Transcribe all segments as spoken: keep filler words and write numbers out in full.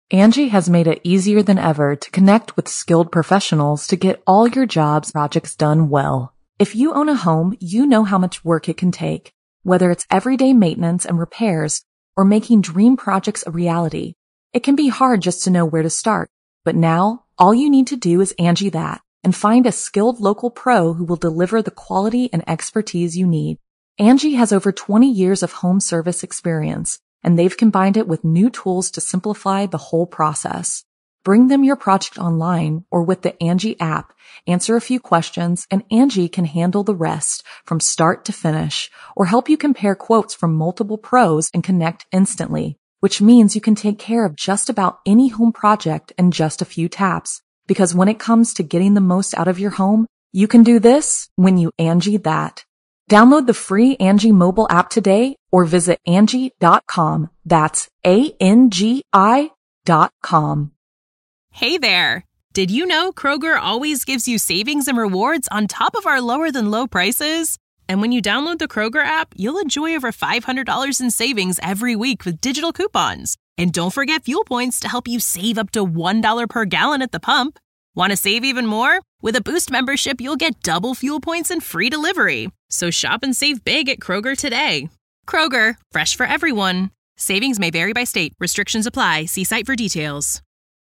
Angie has made it easier than ever to connect with skilled professionals to get all your jobs projects done well. If you own a home, you know how much work it can take, whether it's everyday maintenance and repairs or making dream projects a reality. It can be hard just to know where to start, but now all you need to do is Angie that and find a skilled local pro who will deliver the quality and expertise you need. Angie has over twenty years of home service experience, and they've combined it with new tools to simplify the whole process. Bring them your project online or with the Angie app, answer a few questions, and Angie can handle the rest from start to finish, or help you compare quotes from multiple pros and connect instantly, which means you can take care of just about any home project in just a few taps. Because when it comes to getting the most out of your home, you can do this when you Angie that. Download the free Angie mobile app today or visit Angie dot com. That's A N G I dot com. Hey there! Did you know Kroger always gives you savings and rewards on top of our lower than low prices? And when you download the Kroger app, you'll enjoy over five hundred dollars in savings every week with digital coupons. And don't forget fuel points to help you save up to one dollar per gallon at the pump. Want to save even more? With a Boost membership, you'll get double fuel points and free delivery. So shop and save big at Kroger today. Kroger, fresh for everyone. Savings may vary by state. Restrictions apply. See site for details.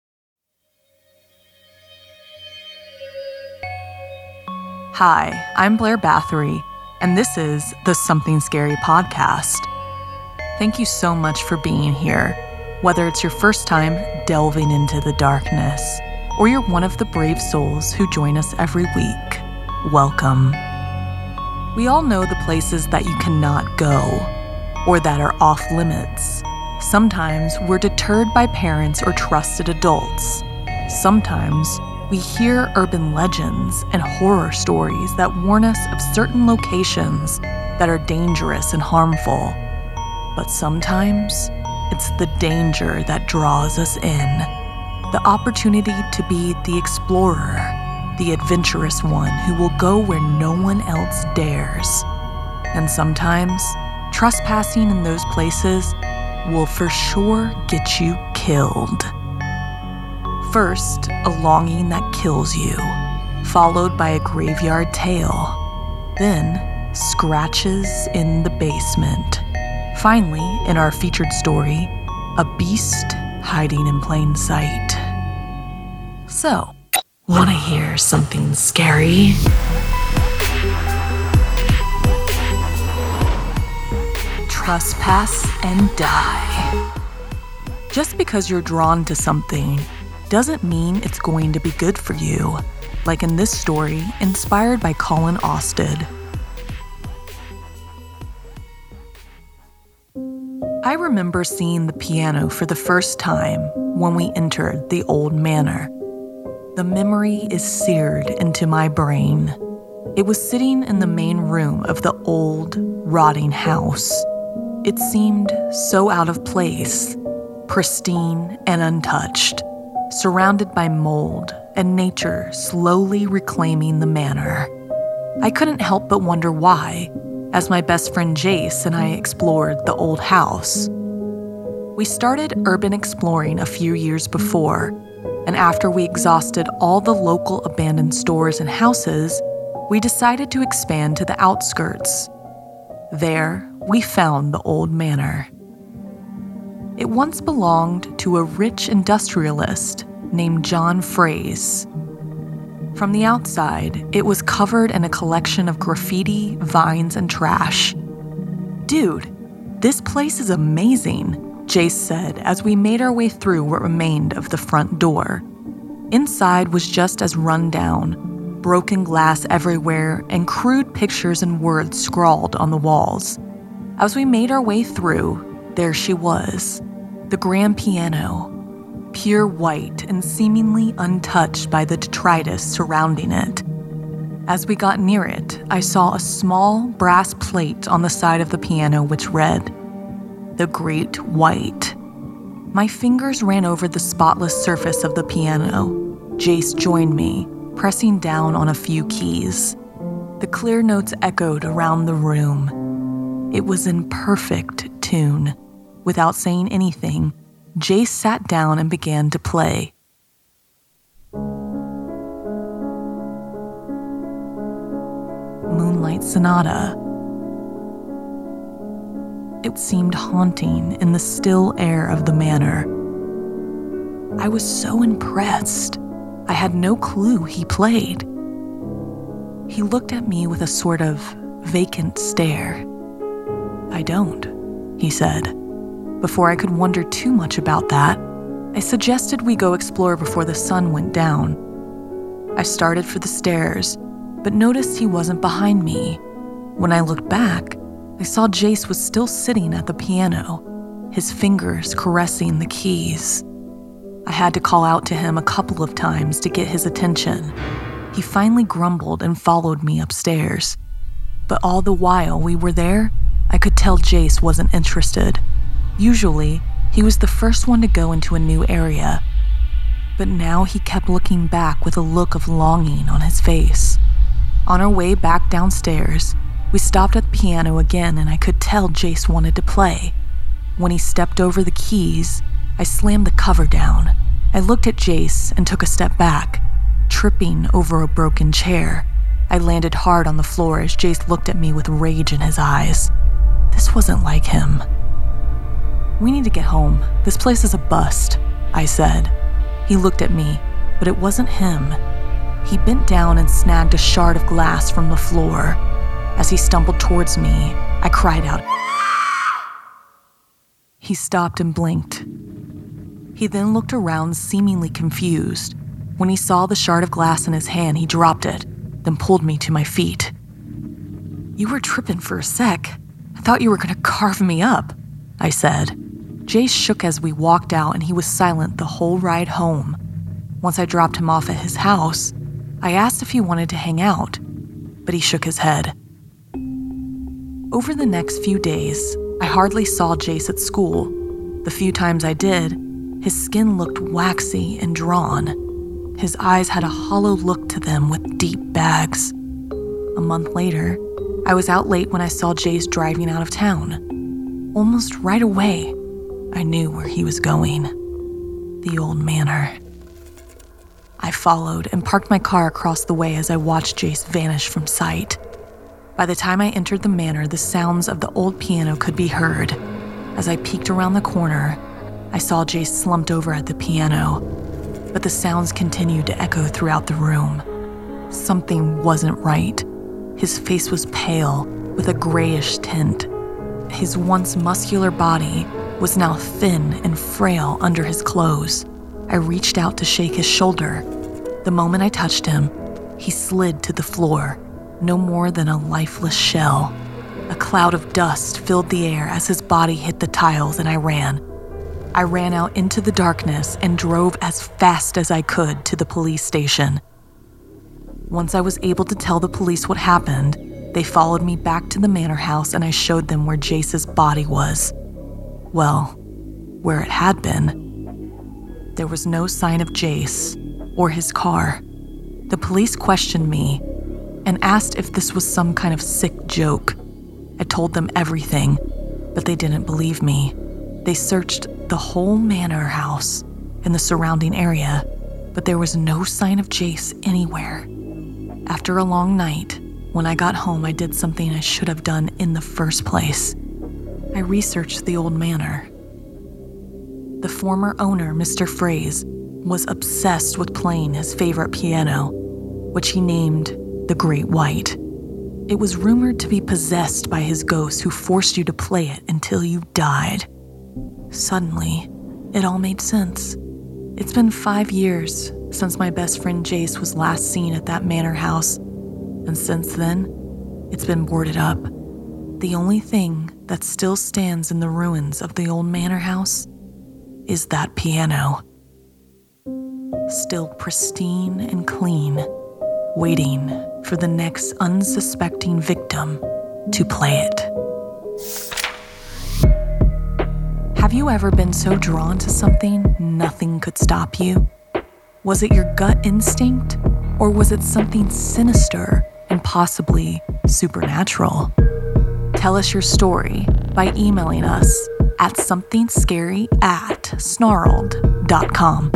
Hi, I'm Blair Bathory, and this is the Something Scary podcast. Thank you so much for being here, whether it's your first time delving into the darkness, or you're one of the brave souls who join us every week. Welcome. We all know the places that you cannot go, or that are off limits. Sometimes we're deterred by parents or trusted adults. Sometimes we hear urban legends and horror stories that warn us of certain locations that are dangerous and harmful. But sometimes it's the danger that draws us in. The opportunity to be the explorer, the adventurous one who will go where no one else dares. And sometimes, trespassing in those places will for sure get you killed. First, a longing that kills you, followed by a graveyard tale. Then, scratches in the basement. Finally, in our featured story, a beast hiding in plain sight. So, want to hear something scary? Trespass and die. Just because you're drawn to something doesn't mean it's going to be good for you, like in this story inspired by Colin Austed. I remember seeing the piano for the first time when we entered the old manor. The memory is seared into my brain. It was sitting in the main room of the old, rotting house. It seemed so out of place, pristine and untouched, surrounded by mold and nature slowly reclaiming the manor. I couldn't help but wonder why, as my best friend Jace and I explored the old house. We started urban exploring a few years before, and after we exhausted all the local abandoned stores and houses, we decided to expand to the outskirts. There, we found the old manor. It once belonged to a rich industrialist named John Fraze. From the outside, it was covered in a collection of graffiti, vines, and trash. "Dude, this place is amazing," Jace said as we made our way through what remained of the front door. Inside was just as run down, broken glass everywhere, and crude pictures and words scrawled on the walls. As we made our way through, there she was, the grand piano, pure white and seemingly untouched by the detritus surrounding it. As we got near it, I saw a small brass plate on the side of the piano which read, "The Great White." My fingers ran over the spotless surface of the piano. Jace joined me, pressing down on a few keys. The clear notes echoed around the room. It was in perfect tune. Without saying anything, Jace sat down and began to play. Moonlight Sonata. It seemed haunting in the still air of the manor. I was so impressed. I had no clue he played. He looked at me with a sort of vacant stare. "I don't," he said. Before I could wonder too much about that, I suggested we go explore before the sun went down. I started for the stairs, but noticed he wasn't behind me. When I looked back, I saw Jace was still sitting at the piano, his fingers caressing the keys. I had to call out to him a couple of times to get his attention. He finally grumbled and followed me upstairs. But all the while we were there, I could tell Jace wasn't interested. Usually, he was the first one to go into a new area. But now he kept looking back with a look of longing on his face. On our way back downstairs, we stopped at the piano again and I could tell Jace wanted to play. When he stepped over the keys, I slammed the cover down. I looked at Jace and took a step back, tripping over a broken chair. I landed hard on the floor as Jace looked at me with rage in his eyes. This wasn't like him. "We need to get home. This place is a bust," I said. He looked at me, but it wasn't him. He bent down and snagged a shard of glass from the floor. As he stumbled towards me, I cried out. He stopped and blinked. He then looked around, seemingly confused. When he saw the shard of glass in his hand, he dropped it, then pulled me to my feet. "You were tripping for a sec. I thought you were going to carve me up," I said. Jace shook as we walked out and he was silent the whole ride home. Once I dropped him off at his house, I asked if he wanted to hang out, but he shook his head. Over the next few days, I hardly saw Jace at school. The few times I did, his skin looked waxy and drawn. His eyes had a hollow look to them with deep bags. A month later, I was out late when I saw Jace driving out of town. Almost right away, I knew where he was going. The old manor. I followed and parked my car across the way as I watched Jace vanish from sight. By the time I entered the manor, the sounds of the old piano could be heard. As I peeked around the corner, I saw Jace slumped over at the piano, but the sounds continued to echo throughout the room. Something wasn't right. His face was pale, with a grayish tint. His once muscular body was now thin and frail under his clothes. I reached out to shake his shoulder. The moment I touched him, he slid to the floor, no more than a lifeless shell. A cloud of dust filled the air as his body hit the tiles and I ran. I ran out into the darkness and drove as fast as I could to the police station. Once I was able to tell the police what happened, they followed me back to the manor house and I showed them where Jace's body was. Well, where it had been. There was no sign of Jace or his car. The police questioned me and asked if this was some kind of sick joke. I told them everything, but they didn't believe me. They searched the whole manor house and the surrounding area, but there was no sign of Jace anywhere. After a long night, when I got home, I did something I should have done in the first place. I researched the old manor. The former owner, Mister Fraze, was obsessed with playing his favorite piano, which he named the Great White. It was rumored to be possessed by his ghost who forced you to play it until you died. Suddenly, it all made sense. It's been five years since my best friend Jace was last seen at that manor house, and since then, it's been boarded up. The only thing that still stands in the ruins of the old manor house is that piano. Still pristine and clean, waiting for the next unsuspecting victim to play it. Have you ever been so drawn to something nothing could stop you? Was it your gut instinct, or was it something sinister and possibly supernatural? Tell us your story by emailing us at something scary at snarled dot com.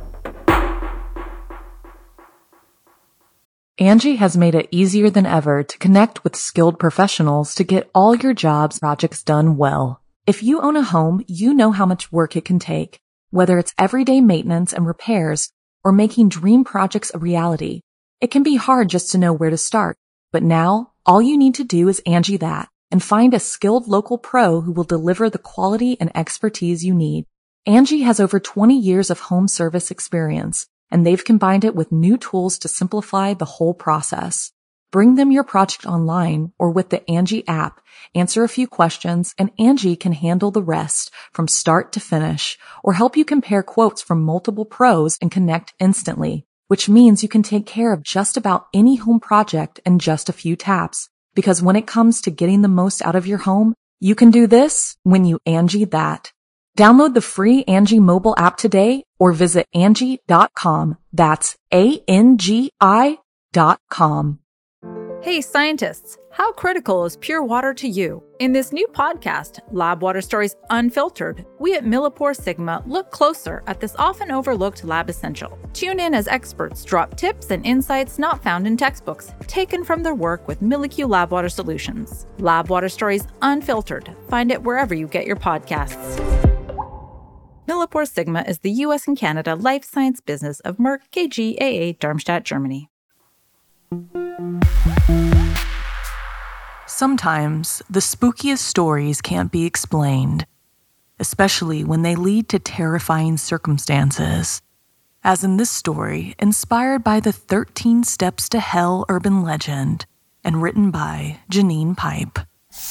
Angie has made it easier than ever to connect with skilled professionals to get all your jobs projects done well. If you own a home, you know how much work it can take, whether it's everyday maintenance and repairs or making dream projects a reality. It can be hard just to know where to start, but now all you need to do is Angie that and find a skilled local pro who will deliver the quality and expertise you need. Angie has over twenty years of home service experience, and they've combined it with new tools to simplify the whole process. Bring them your project online or with the Angie app, answer a few questions, and Angie can handle the rest from start to finish or help you compare quotes from multiple pros and connect instantly, which means you can take care of just about any home project in just a few taps. Because when it comes to getting the most out of your home, you can do this when you Angie that. Download the free Angie mobile app today or visit Angie dot com. That's A N G I dot com. Hey scientists, how critical is pure water to you? In this new podcast, Lab Water Stories Unfiltered, we at Millipore Sigma look closer at this often overlooked lab essential. Tune in as experts drop tips and insights not found in textbooks, taken from their work with Millicue Lab Water Solutions. Lab Water Stories Unfiltered. Find it wherever you get your podcasts. Millipore Sigma is the U S and Canada life science business of Merck K G A A Darmstadt, Germany. Sometimes the spookiest stories can't be explained, especially when they lead to terrifying circumstances. As in this story, inspired by the thirteen Steps to Hell urban legend and written by Janine Pipe.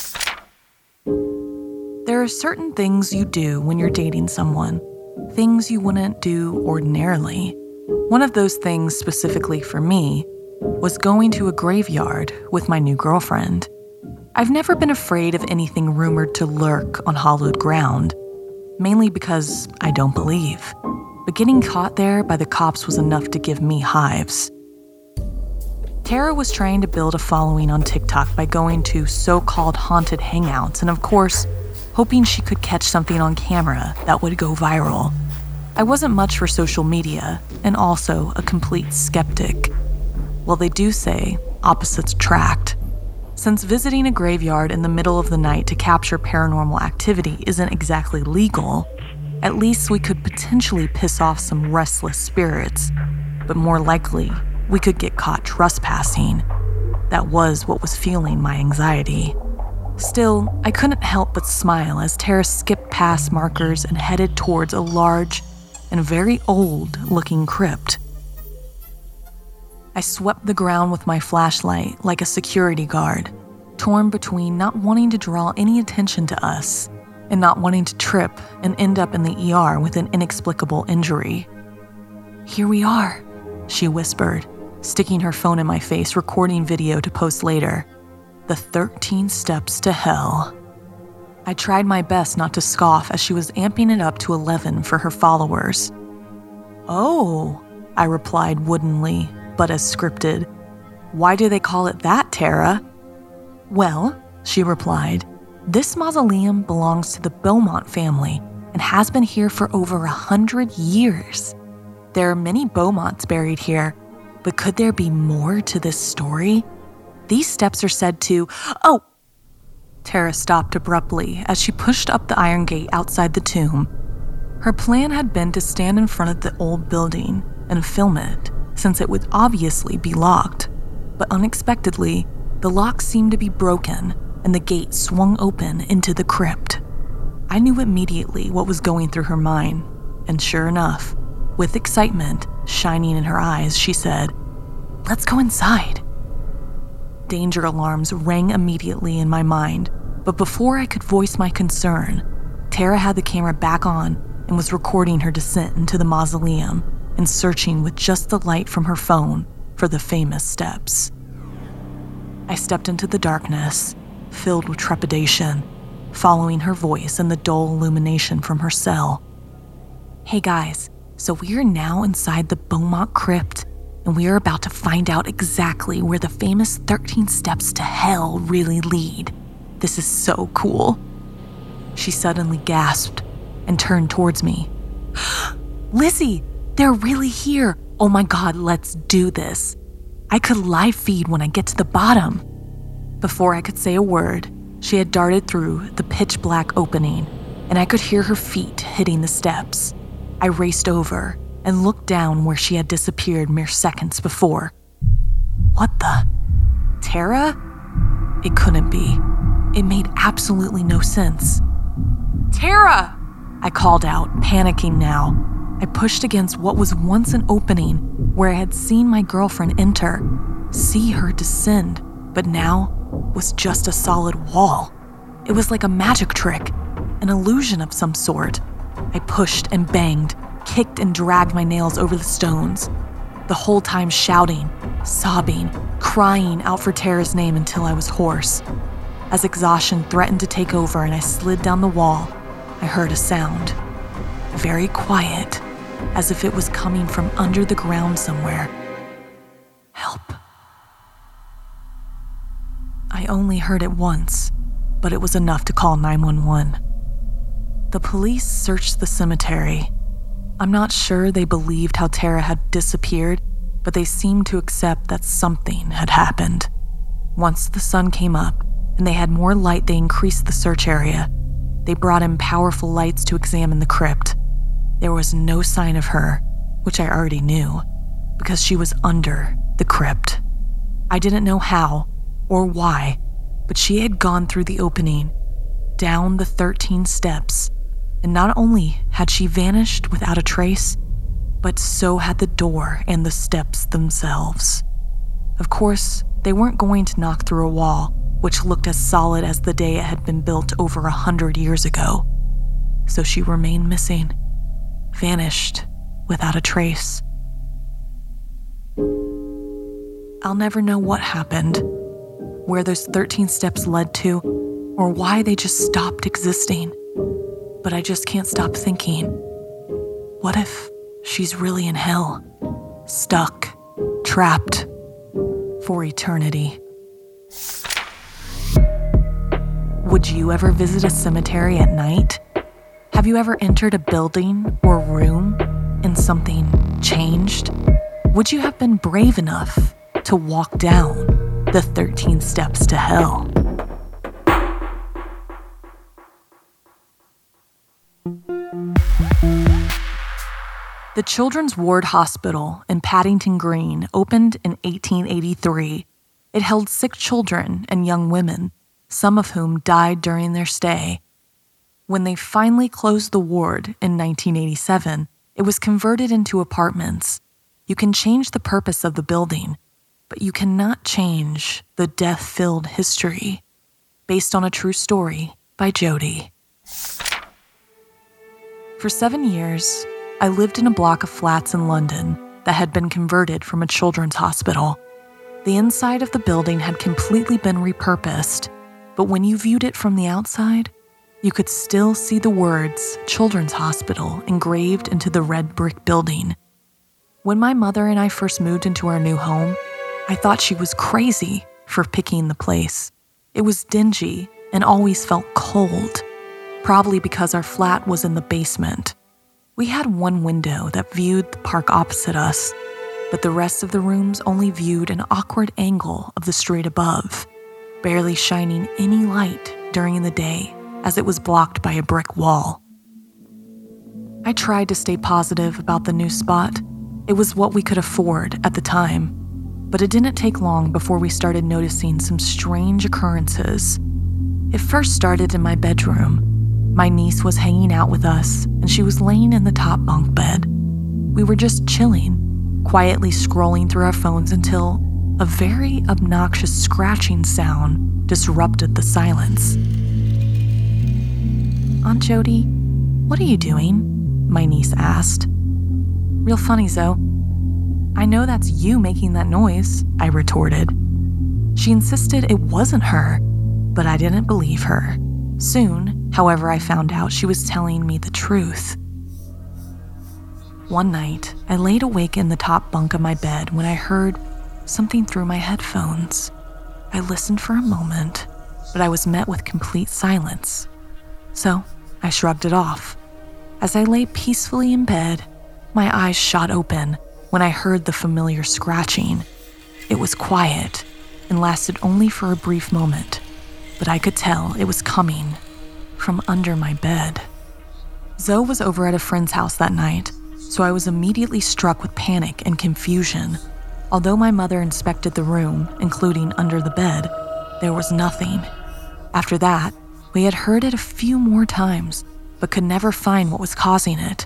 There are certain things you do when you're dating someone, things you wouldn't do ordinarily. One of those things specifically for me was going to a graveyard with my new girlfriend. I've never been afraid of anything rumored to lurk on hallowed ground, mainly because I don't believe. But getting caught there by the cops was enough to give me hives. Tara was trying to build a following on TikTok by going to so-called haunted hangouts and, of course, hoping she could catch something on camera that would go viral. I wasn't much for social media and also a complete skeptic. Well, they do say opposites attract. Since visiting a graveyard in the middle of the night to capture paranormal activity isn't exactly legal, at least we could potentially piss off some restless spirits, but more likely, we could get caught trespassing. That was what was fueling my anxiety. Still, I couldn't help but smile as Tara skipped past markers and headed towards a large and very old-looking crypt. I swept the ground with my flashlight like a security guard, torn between not wanting to draw any attention to us and not wanting to trip and end up in the E R with an inexplicable injury. "Here we are," she whispered, sticking her phone in my face, recording video to post later. The thirteen Steps to Hell. I tried my best not to scoff as she was amping it up to eleven for her followers. "Oh," I replied woodenly, but as scripted. "Why do they call it that, Tara?" "Well," she replied, "this mausoleum belongs to the Beaumont family and has been here for over a hundred years. There are many Beaumonts buried here, but could there be more to this story? These steps are said to..." "Oh!" Tara stopped abruptly as she pushed up the iron gate outside the tomb. Her plan had been to stand in front of the old building and film it, since it would obviously be locked. But unexpectedly, the lock seemed to be broken and the gate swung open into the crypt. I knew immediately what was going through her mind, and sure enough, with excitement shining in her eyes, she said, "Let's go inside." Danger alarms rang immediately in my mind, but before I could voice my concern, Tara had the camera back on and was recording her descent into the mausoleum and searching with just the light from her phone for the famous steps. I stepped into the darkness, filled with trepidation, following her voice and the dull illumination from her cell. "Hey guys, so we are now inside the Beaumont crypt, and we are about to find out exactly where the famous thirteen Steps to Hell really lead. This is so cool." She suddenly gasped and turned towards me. Lizzie, they're really here. Oh my God, let's do this. I could live feed when I get to the bottom. Before I could say a word, she had darted through the pitch black opening, and I could hear her feet hitting the steps. I raced over and looked down where she had disappeared mere seconds before. What the? Tara? It couldn't be. It made absolutely no sense. Tara! I called out, panicking now. I pushed against what was once an opening where I had seen my girlfriend enter, see her descend, but now was just a solid wall. It was like a magic trick, an illusion of some sort. I pushed and banged, kicked and dragged my nails over the stones, the whole time shouting, sobbing, crying out for Tara's name until I was hoarse. As exhaustion threatened to take over and I slid down the wall, I heard a sound. Very quiet, as if it was coming from under the ground somewhere. Help. I only heard it once, but it was enough to call nine one one. The police searched the cemetery. I'm not sure they believed how Tara had disappeared, but they seemed to accept that something had happened. Once the sun came up and they had more light, they increased the search area. They brought in powerful lights to examine the crypt. There was no sign of her, which I already knew, because she was under the crypt. I didn't know how or why, but she had gone through the opening, down the thirteen steps, and not only had she vanished without a trace, but so had the door and the steps themselves. Of course, they weren't going to knock through a wall, which looked as solid as the day it had been built over a hundred years ago. So she remained missing, vanished without a trace. I'll never know what happened, where those thirteen steps led to, or why they just stopped existing. But I just can't stop thinking, what if she's really in hell, stuck, trapped, for eternity? Would you ever visit a cemetery at night? Have you ever entered a building or room and something changed? Would you have been brave enough to walk down the thirteen steps to hell? The Children's Ward Hospital in Paddington Green opened in eighteen eighty-three. It held sick children and young women, some of whom died during their stay. When they finally closed the ward in nineteen eighty-seven, it was converted into apartments. You can change the purpose of the building, but you cannot change the death-filled history. Based on a true story by Jody. For seven years, I lived in a block of flats in London that had been converted from a children's hospital. The inside of the building had completely been repurposed, but when you viewed it from the outside, you could still see the words Children's Hospital engraved into the red brick building. When my mother and I first moved into our new home, I thought she was crazy for picking the place. It was dingy and always felt cold, probably because our flat was in the basement. We had one window that viewed the park opposite us, but the rest of the rooms only viewed an awkward angle of the street above, barely shining any light during the day as it was blocked by a brick wall. I tried to stay positive about the new spot. It was what we could afford at the time, but it didn't take long before we started noticing some strange occurrences. It first started in my bedroom. My niece was hanging out with us, and she was laying in the top bunk bed. We were just chilling, quietly scrolling through our phones until a very obnoxious scratching sound disrupted the silence. "Aunt Jody, what are you doing?" my niece asked. "Real funny, Zoe." "I know that's you making that noise," I retorted. She insisted it wasn't her, but I didn't believe her. Soon, however, I found out she was telling me the truth. One night, I laid awake in the top bunk of my bed when I heard something through my headphones. I listened for a moment, but I was met with complete silence. So I shrugged it off. As I lay peacefully in bed, my eyes shot open when I heard the familiar scratching. It was quiet and lasted only for a brief moment, but I could tell it was coming from under my bed. Zoe was over at a friend's house that night, so I was immediately struck with panic and confusion. Although my mother inspected the room, including under the bed, there was nothing. After that, we had heard it a few more times, but could never find what was causing it.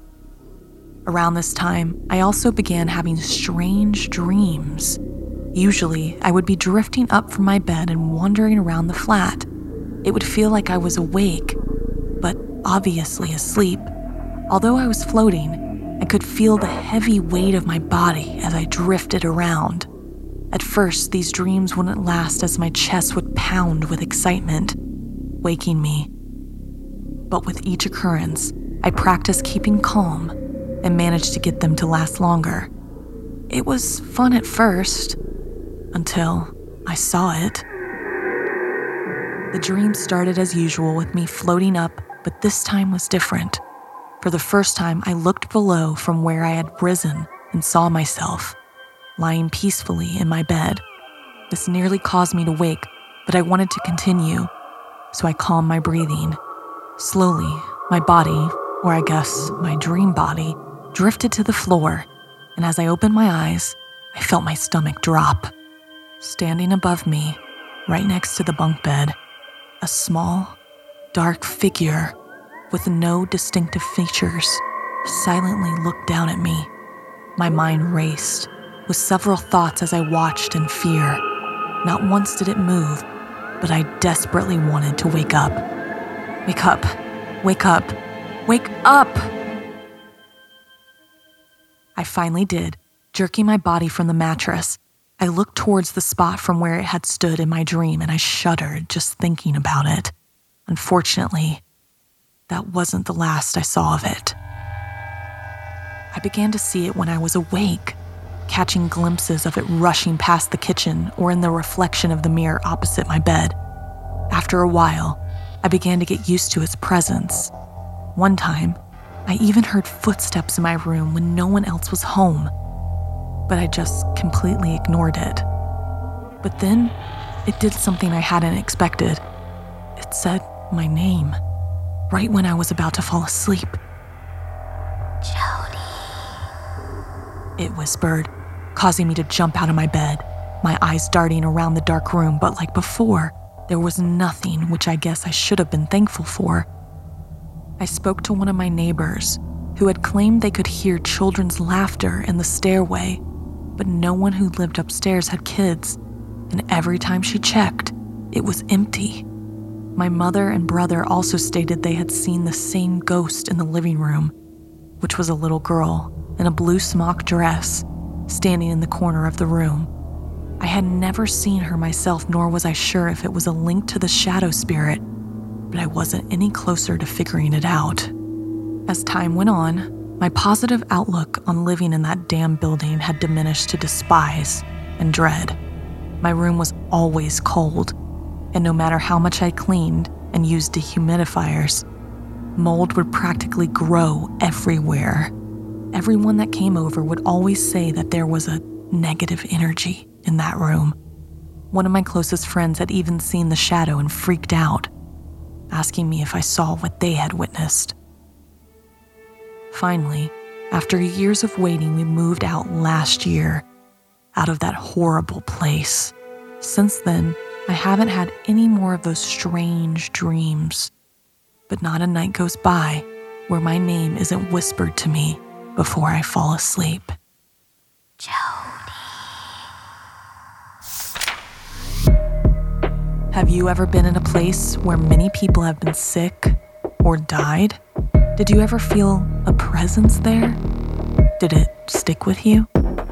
Around this time, I also began having strange dreams. Usually, I would be drifting up from my bed and wandering around the flat. It would feel like I was awake, but obviously asleep. Although I was floating, I could feel the heavy weight of my body as I drifted around. At first, these dreams wouldn't last as my chest would pound with excitement, waking me. But with each occurrence, I practiced keeping calm and managed to get them to last longer. It was fun at first, until I saw it. The dream started as usual with me floating up, but this time was different. For the first time, I looked below from where I had risen and saw myself, lying peacefully in my bed. This nearly caused me to wake, but I wanted to continue, so I calmed my breathing. Slowly, my body, or I guess my dream body, drifted to the floor, and as I opened my eyes, I felt my stomach drop. Standing above me, right next to the bunk bed, a small, dark figure with no distinctive features silently looked down at me. My mind raced with several thoughts as I watched in fear. Not once did it move, but I desperately wanted to wake up. Wake up, wake up, wake up! I finally did, jerking my body from the mattress. I looked towards the spot from where it had stood in my dream, and I shuddered just thinking about it. Unfortunately, that wasn't the last I saw of it. I began to see it when I was awake, catching glimpses of it rushing past the kitchen or in the reflection of the mirror opposite my bed. After a while, I began to get used to its presence. One time, I even heard footsteps in my room when no one else was home, but I just completely ignored it. But then, it did something I hadn't expected. It said my name, right when I was about to fall asleep. Jody. It whispered, causing me to jump out of my bed, my eyes darting around the dark room, but like before, there was nothing, which I guess I should have been thankful for. I spoke to one of my neighbors, who had claimed they could hear children's laughter in the stairway, but no one who lived upstairs had kids, and every time she checked, it was empty. My mother and brother also stated they had seen the same ghost in the living room, which was a little girl in a blue smock dress, standing in the corner of the room. I had never seen her myself, nor was I sure if it was a link to the shadow spirit, but I wasn't any closer to figuring it out. As time went on, my positive outlook on living in that damn building had diminished to despise and dread. My room was always cold, and no matter how much I cleaned and used dehumidifiers, mold would practically grow everywhere. Everyone that came over would always say that there was a negative energy in that room. One of my closest friends had even seen the shadow and freaked out, asking me if I saw what they had witnessed. Finally, after years of waiting, we moved out last year, out of that horrible place. Since then, I haven't had any more of those strange dreams, but not a night goes by where my name isn't whispered to me before I fall asleep. Jody. Have you ever been in a place where many people have been sick or died? Did you ever feel a presence there? Did it stick with you?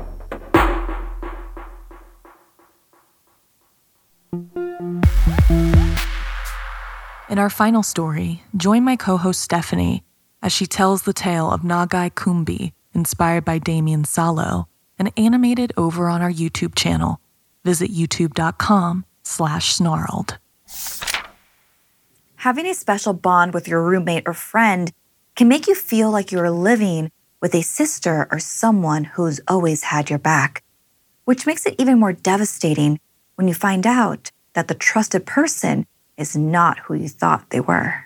In our final story, join my co-host Stephanie as she tells the tale of Nagai Kumbi, inspired by Damien Salo, and animated over on our YouTube channel. Visit youtube.com slash snarled. Having a special bond with your roommate or friend can make you feel like you are living with a sister or someone who's always had your back, which makes it even more devastating when you find out that the trusted person is not who you thought they were.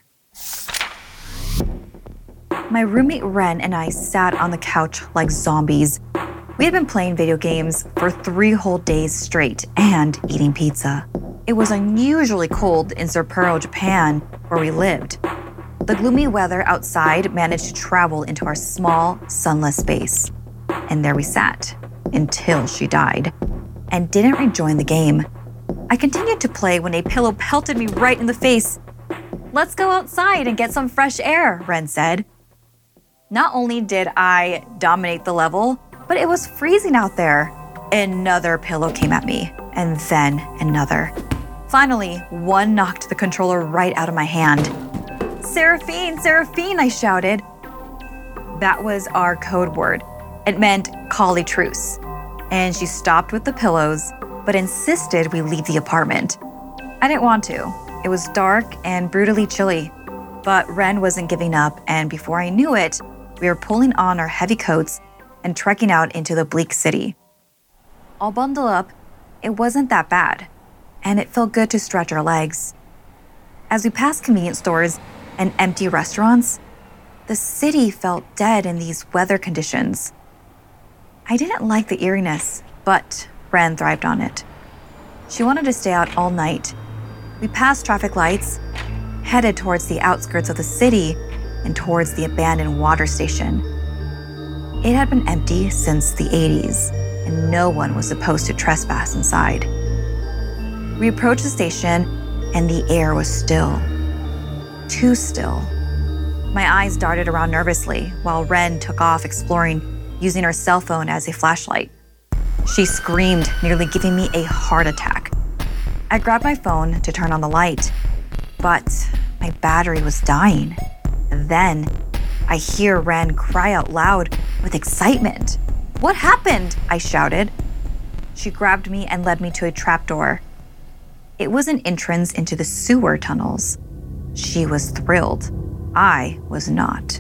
My roommate Ren and I sat on the couch like zombies. We had been playing video games for three whole days straight and eating pizza. It was unusually cold in Sapporo, Japan, where we lived. The gloomy weather outside managed to travel into our small, sunless space. And there we sat, until she died, and didn't rejoin the game. I continued to play when a pillow pelted me right in the face. "Let's go outside and get some fresh air," Ren said. Not only did I dominate the level, but it was freezing out there. Another pillow came at me, and then another. Finally, one knocked the controller right out of my hand. "Seraphine, Seraphine," I shouted. That was our code word. It meant call a truce. And she stopped with the pillows, but insisted we leave the apartment. I didn't want to. It was dark and brutally chilly. But Ren wasn't giving up, and before I knew it, we were pulling on our heavy coats and trekking out into the bleak city. All bundled up, it wasn't that bad, and it felt good to stretch our legs. As we passed convenience stores and empty restaurants, the city felt dead in these weather conditions. I didn't like the eeriness, but Ren thrived on it. She wanted to stay out all night. We passed traffic lights, headed towards the outskirts of the city and towards the abandoned water station. It had been empty since the eighties, and no one was supposed to trespass inside. We approached the station, and the air was still. Too still. My eyes darted around nervously while Ren took off exploring, using her cell phone as a flashlight. She screamed, nearly giving me a heart attack. I grabbed my phone to turn on the light, but my battery was dying. Then, I hear Ren cry out loud with excitement. "What happened?" I shouted. She grabbed me and led me to a trapdoor. It was an entrance into the sewer tunnels. She was thrilled. I was not.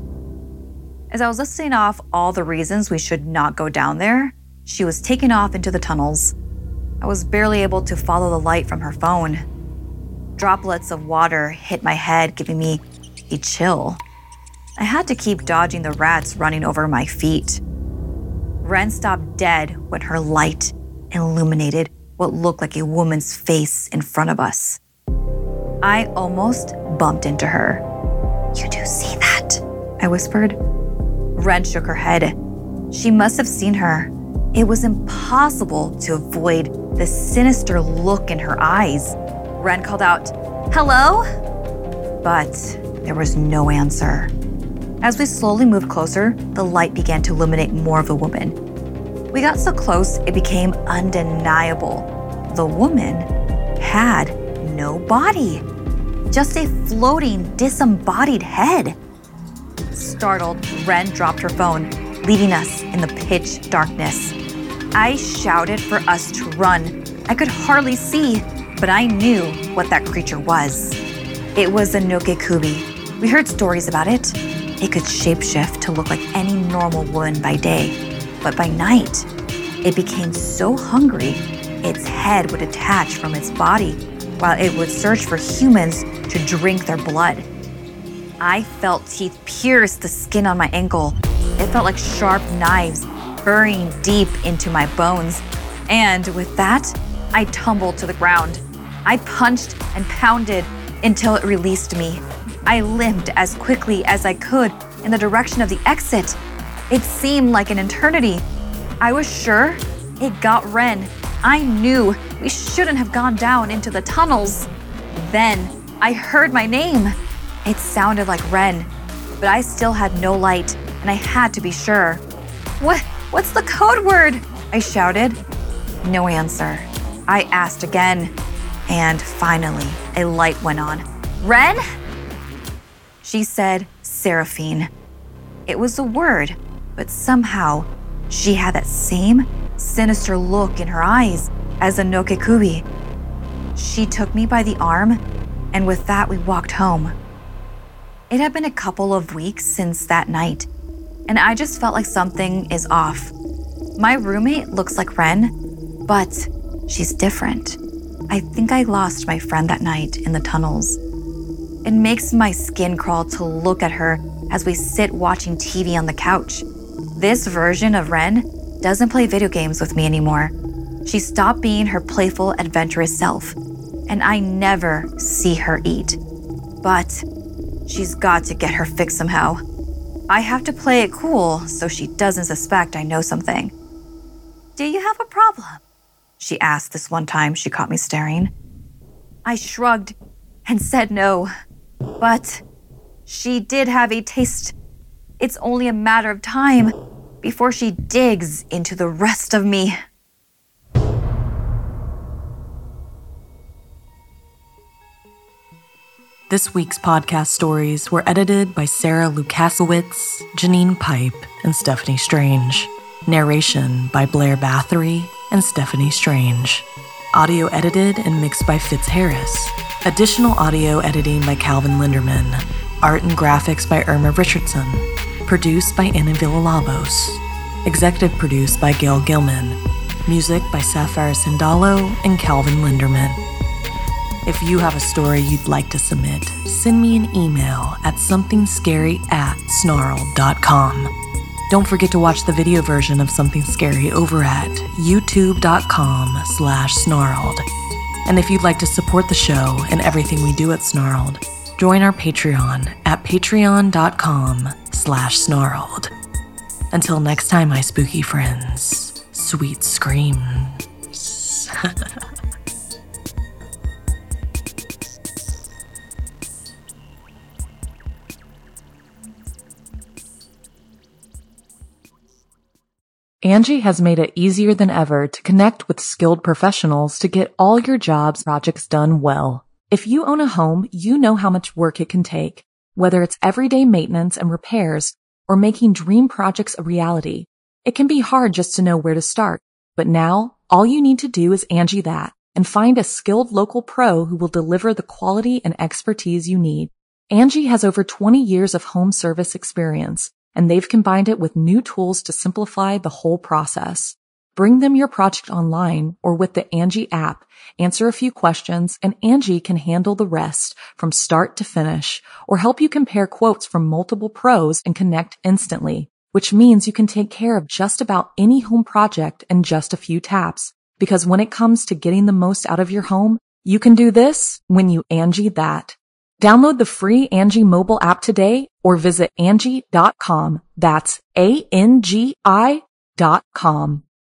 As I was listing off all the reasons we should not go down there, she was taken off into the tunnels. I was barely able to follow the light from her phone. Droplets of water hit my head, giving me a chill. I had to keep dodging the rats running over my feet. Ren stopped dead when her light illuminated what looked like a woman's face in front of us. I almost bumped into her. "You do see that?" I whispered. Ren shook her head. She must have seen her. It was impossible to avoid the sinister look in her eyes. Ren called out, "Hello?" But there was no answer. As we slowly moved closer, the light began to illuminate more of the woman. We got so close, it became undeniable. The woman had no body, just a floating, disembodied head. Startled, Ren dropped her phone, leaving us in the pitch darkness. I shouted for us to run. I could hardly see, but I knew what that creature was. It was a Nokekubi. We heard stories about it. It could shapeshift to look like any normal woman by day, but by night, it became so hungry, its head would detach from its body while it would search for humans to drink their blood. I felt teeth pierce the skin on my ankle. It felt like sharp knives burying deep into my bones. And with that, I tumbled to the ground. I punched and pounded until it released me. I limped as quickly as I could in the direction of the exit. It seemed like an eternity. I was sure it got Ren. I knew we shouldn't have gone down into the tunnels. Then I heard my name. It sounded like Ren, but I still had no light, and I had to be sure. What? What's the code word? I shouted. No answer. I asked again, and finally, a light went on. Ren? She said Seraphine. It was a word, but somehow she had that same sinister look in her eyes as a Nokekubi. She took me by the arm And with that, we walked home. It had been a couple of weeks since that night, and I just felt like something is off. My roommate looks like Ren, but she's different. I think I lost my friend that night in the tunnels. It makes my skin crawl to look at her as we sit watching T V on the couch. This version of Ren doesn't play video games with me anymore. She stopped being her playful, adventurous self, and I never see her eat. But she's got to get her fix somehow. I have to play it cool so she doesn't suspect I know something. "Do you have a problem?" she asked this one time she caught me staring. I shrugged and said no, but she did have a taste. It's only a matter of time before she digs into the rest of me. This week's podcast stories were edited by Sarah Lukasiewicz, Janine Pipe, and Stephanie Strange. Narration by Blair Bathory and Stephanie Strange. Audio edited and mixed by Fitz Harris. Additional audio editing by Calvin Linderman. Art and graphics by Irma Richardson. Produced by Anna Villalobos. Executive produced by Gail Gilman. Music by Sapphire Sindalo and Calvin Linderman. If you have a story you'd like to submit, send me an email at somethingscary at snarled dot com. Don't forget to watch the video version of Something Scary over at youtube.com slash snarled. And if you'd like to support the show and everything we do at Snarled, join our Patreon at patreon.com slash snarled. Until next time, my spooky friends, sweet screams. Angie has made it easier than ever to connect with skilled professionals to get all your jobs projects done well. If you own a home, you know how much work it can take, whether it's everyday maintenance and repairs or making dream projects a reality. It can be hard just to know where to start, but now all you need to do is Angie that and find a skilled local pro who will deliver the quality and expertise you need. Angie has over twenty years of home service experience, and they've combined it with new tools to simplify the whole process. Bring them your project online or with the Angie app, answer a few questions, and Angie can handle the rest from start to finish, or help you compare quotes from multiple pros and connect instantly, which means you can take care of just about any home project in just a few taps. Because when it comes to getting the most out of your home, you can do this when you Angie that. Download the free Angie mobile app today or visit Angie dot com. That's A N G I dot com.